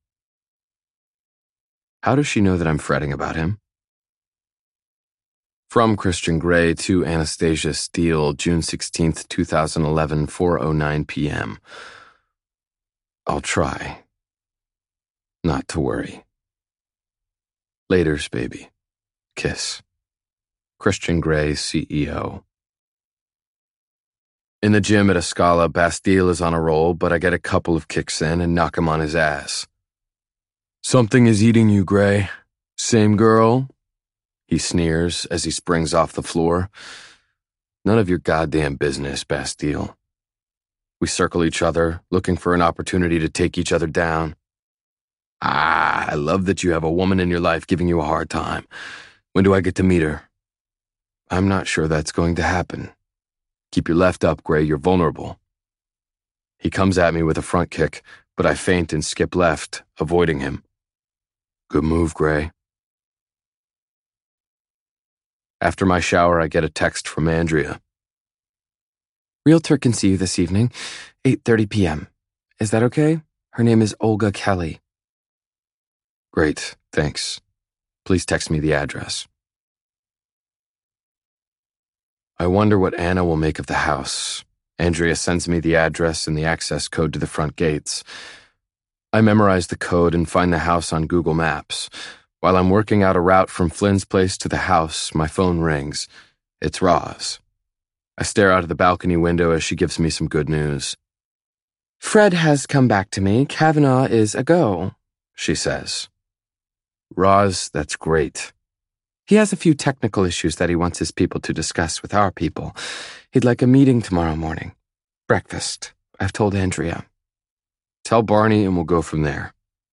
How does she know that I'm fretting about him? From Christian Grey to Anastasia Steele, June 16th, 2011, 4:09 p.m. I'll try not to worry. Laters, baby. Kiss. Christian Grey, CEO. In the gym at Escala, Bastille is on a roll, but I get a couple of kicks in and knock him on his ass. "Something is eating you, Grey. Same girl?" He sneers as he springs off the floor. "None of your goddamn business, Bastille." We circle each other, looking for an opportunity to take each other down. I love that you have a woman in your life giving you a hard time. When do I get to meet her?" "I'm not sure that's going to happen." "Keep your left up, Grey, you're vulnerable." He comes at me with a front kick, but I feint and skip left, avoiding him. Good move, Grey. After my shower, I get a text from Andrea. "Realtor can see you this evening, 8:30 p.m. Is that okay? Her name is Olga Kelly." "Great, thanks. Please text me the address." I wonder what Anna will make of the house. Andrea sends me the address and the access code to the front gates. I memorize the code and find the house on Google Maps. While I'm working out a route from Flynn's place to the house, my phone rings. It's Roz. I stare out of the balcony window as she gives me some good news. "Fred has come back to me. Kavanaugh is a go," she says. "Roz, that's great." "He has a few technical issues that he wants his people to discuss with our people. He'd like a meeting tomorrow morning. Breakfast. I've told Andrea." "Tell Barney and we'll go from there."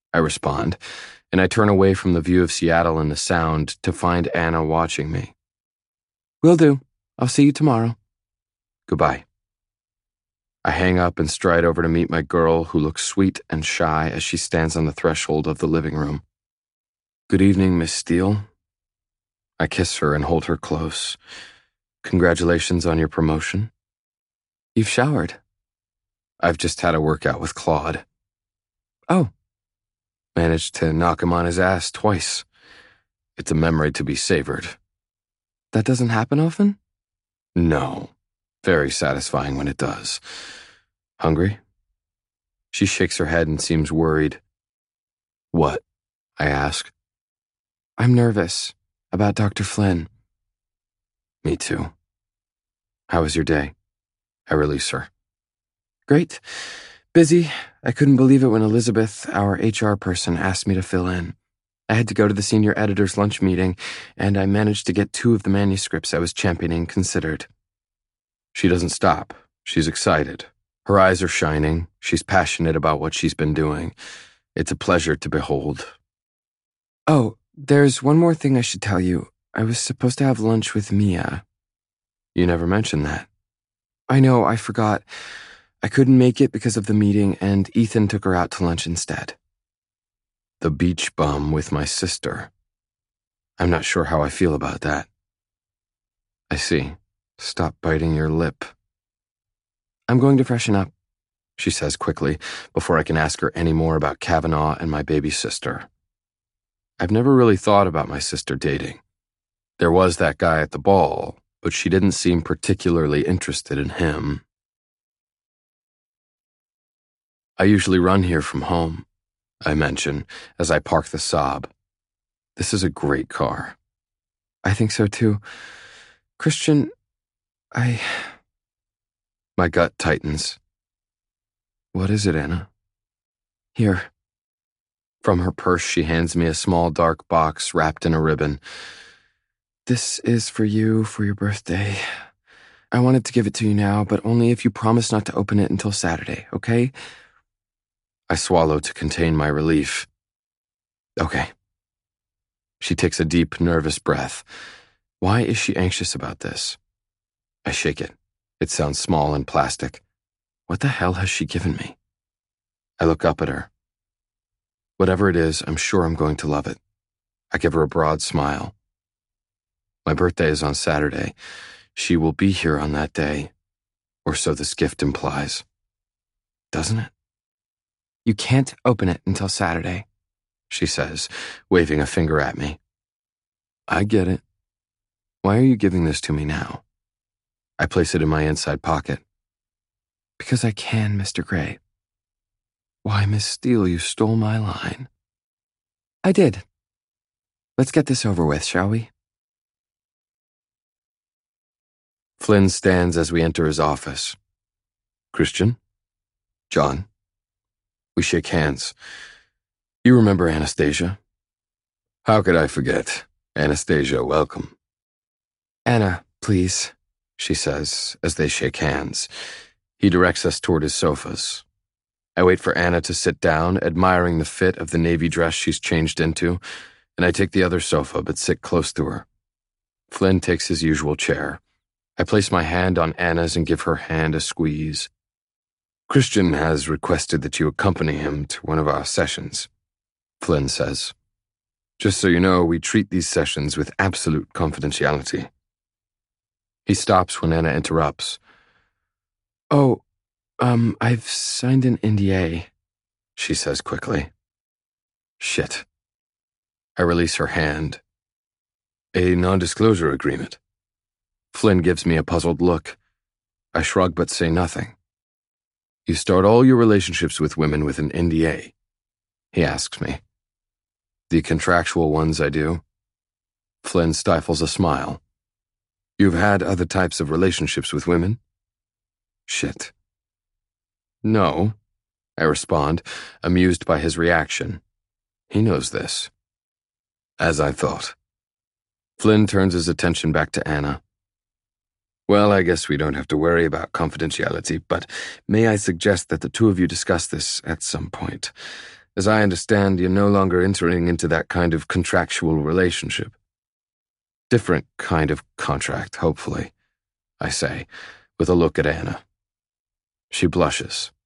I respond, and I turn away from the view of Seattle and the sound to find Anna watching me. Will do. I'll see you tomorrow. Goodbye. I hang up and stride over to meet my girl, who looks sweet and shy as she stands on the threshold of the living room. Good evening, Miss Steele. I kiss her and hold her close. Congratulations on your promotion. You've showered. I've just had a workout with Claude. Oh. Managed to knock him on his ass twice. It's a memory to be savored. That doesn't happen often? No. Very satisfying when it does. Hungry? She shakes her head and seems worried. What? I ask. I'm nervous about Dr. Flynn. Me too. How was your day? I release her. Great. Busy. I couldn't believe it when Elizabeth, our HR person, asked me to fill in. I had to go to the senior editor's lunch meeting, and I managed to get 2 of the manuscripts I was championing considered. She doesn't stop. She's excited. Her eyes are shining. She's passionate about what she's been doing. It's a pleasure to behold. Oh, there's one more thing I should tell you. I was supposed to have lunch with Mia. You never mentioned that. I know, I forgot. I couldn't make it because of the meeting, and Ethan took her out to lunch instead. The beach bum with my sister. I'm not sure how I feel about that. I see. Stop biting your lip. I'm going to freshen up, she says quickly, before I can ask her any more about Kavanaugh and my baby sister. I've never really thought about my sister dating. There was that guy at the ball, but she didn't seem particularly interested in him. I usually run here from home, I mention, as I park the Saab. This is a great car. I think so too. Christian, My gut tightens. What is it, Anna? Here. From her purse, she hands me a small dark box wrapped in a ribbon. This is for you for your birthday. I wanted to give it to you now, but only if you promise not to open it until Saturday, okay? I swallow to contain my relief. Okay. She takes a deep, nervous breath. Why is she anxious about this? I shake it. It sounds small and plastic. What the hell has she given me? I look up at her. Whatever it is, I'm sure I'm going to love it. I give her a broad smile. My birthday is on Saturday. She will be here on that day, or so this gift implies. Doesn't it? You can't open it until Saturday, she says, waving a finger at me. I get it. Why are you giving this to me now? I place it in my inside pocket. Because I can, Mr. Gray. Why, Miss Steele, you stole my line. I did. Let's get this over with, shall we? Flynn stands as we enter his office. Christian? John? We shake hands. You remember Anastasia? How could I forget? Anastasia, welcome. Anna, please, she says as they shake hands. He directs us toward his sofas. I wait for Anna to sit down, admiring the fit of the navy dress she's changed into, and I take the other sofa but sit close to her. Flynn takes his usual chair. I place my hand on Anna's and give her hand a squeeze. Christian has requested that you accompany him to one of our sessions, Flynn says. Just so you know, we treat these sessions with absolute confidentiality. He stops when Anna interrupts. Oh, I've signed an NDA, she says quickly. Shit. I release her hand. A non-disclosure agreement. Flynn gives me a puzzled look. I shrug but say nothing. You start all your relationships with women with an NDA? He asks me. The contractual ones, I do. Flynn stifles a smile. You've had other types of relationships with women? Shit. No, I respond, amused by his reaction. He knows this. As I thought. Flynn turns his attention back to Anna. Well, I guess we don't have to worry about confidentiality, but may I suggest that the two of you discuss this at some point? As I understand, you're no longer entering into that kind of contractual relationship. Different kind of contract, hopefully, I say, with a look at Anna. She blushes.